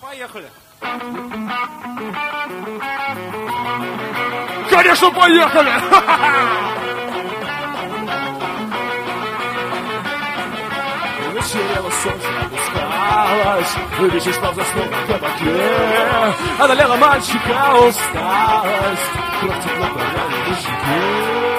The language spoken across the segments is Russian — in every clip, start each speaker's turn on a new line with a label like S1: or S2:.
S1: Поехали.
S2: Конечно, поехали! Вечерело солнце, опускалось, выбежишь, снова заснул на кабаке. Одолела мальчика усталость, кровь тепло поймала на щеке.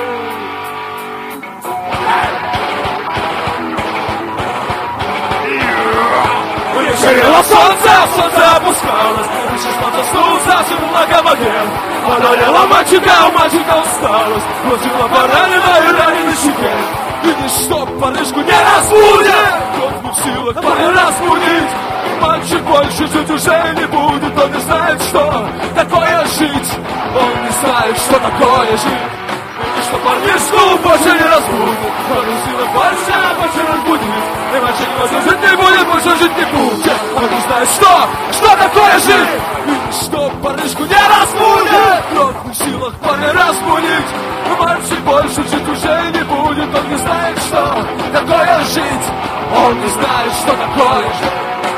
S2: Вечерело солнце, солнце опускалось, выбежишь, снова заснул, заснул на кабаке. Одолела мальчика, у мальчика усталость, кровь тепло поранена и ранена щеке. Видишь, чтоб парнишку не разбудит, тот не в силах парня разбудить. Мальчик больше жить уже не будет, он не знает, что такое жить. Он не знает, что такое жить. Видишь, что парнишку больше не разбудит, он не в силах больше разбудить. И мальчик больше жить не будет, больше жить не будет. Он не знает, что такое жить. Видишь, что парнишку не разбудит, тот не в силах парня разбудить. Мальчик больше жить уже не будет, он не знает, что такое жить. Он не знает, что такое жить.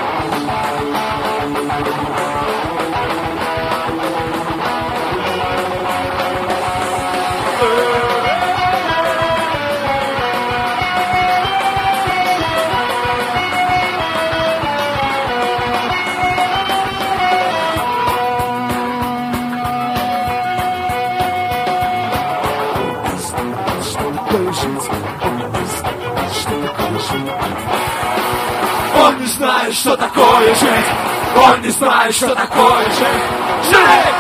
S2: Он не знает, что такое жить. Он не знает, что такое жить. Жить!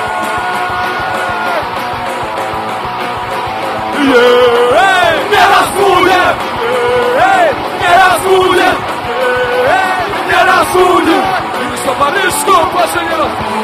S2: Не разбудим! Не разбудим! Не разбудим! И что парнишку больше не разбудим.